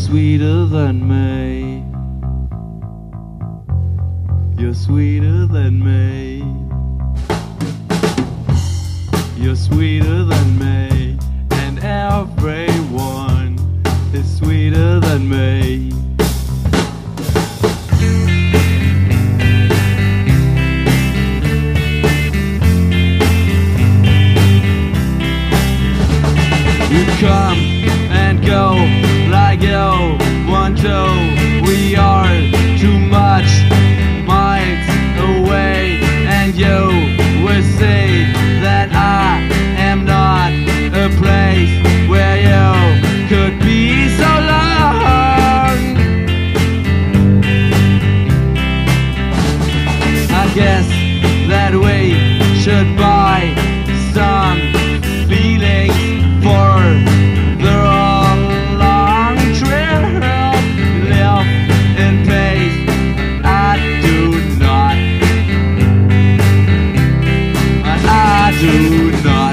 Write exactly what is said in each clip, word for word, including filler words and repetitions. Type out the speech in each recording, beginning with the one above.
sweeter than me. You're sweeter than me. You're sweeter than me. And everyone is sweeter than me. You come and go like you want to. We are too much miles away, and you will say that I am not a place where you could be so long. I guess that we should buy some feelings for the long trip. Live in peace. I do not. I do not.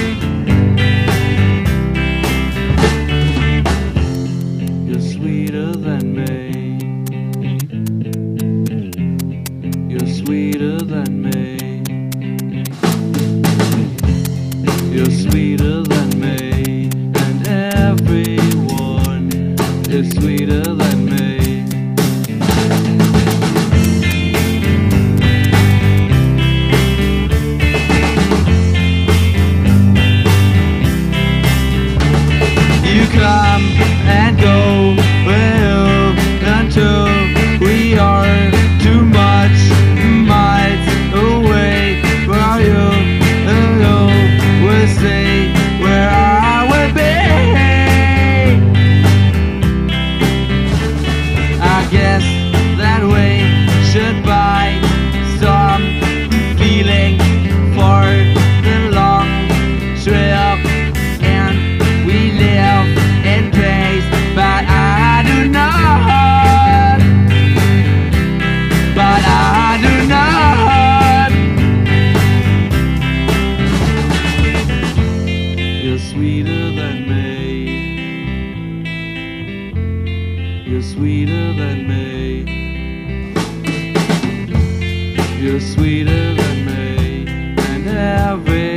You're sweeter than me. You're sweeter than me. You're sweeter than me, and everyone is sweeter than me. You come and go well, until we are too much miles away. While you will say where I will be. I guess that we should buy some feeling for the long trip, and we live in peace. But I do not. But I do not. You're sweeter than me. You're sweeter than me. You're sweeter than me. And every